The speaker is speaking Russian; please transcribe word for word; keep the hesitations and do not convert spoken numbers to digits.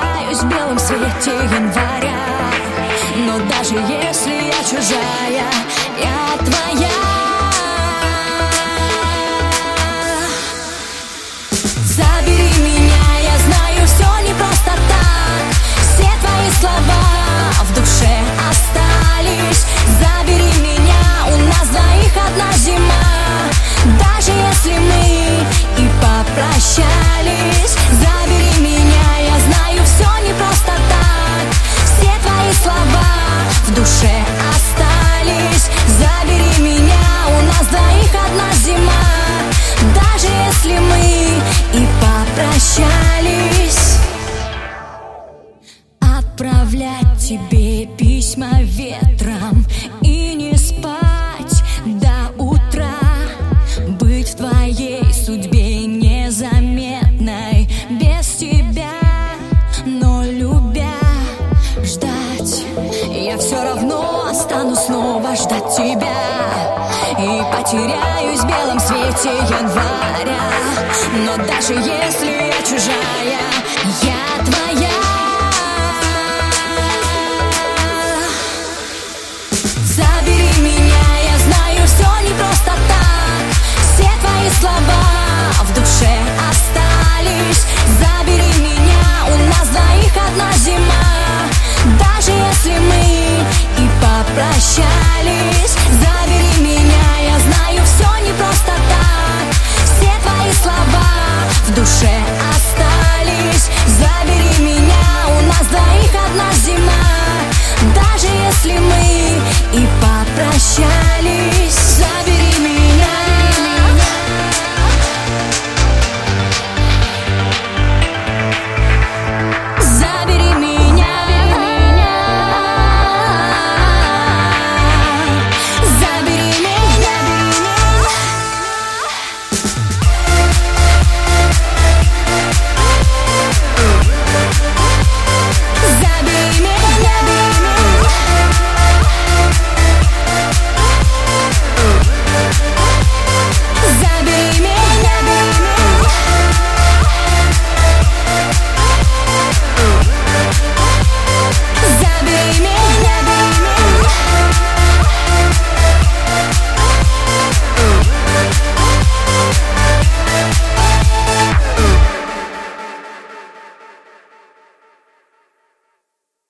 потеряюсь в белом свете января. Но даже если я чужая, я твоя. Забери меня, я знаю, все не просто так. Все твои слова в душе остались. Забери меня, у нас двоих одна зима. Даже если мы и попрощались. Забери меня, я знаю, все не просто так. Все твои слова в душе остались. Забери меня, у нас двоих одна зима. Даже если мы и попрощались. Отправлять тебе письма ветром и не спать до утра. Быть в твоей судьбе незаметной без тебя, но любя ждать. Я все равно стану снова ждать тебя и потеряюсь в белом свете января. Но даже если я чужая, я твоя.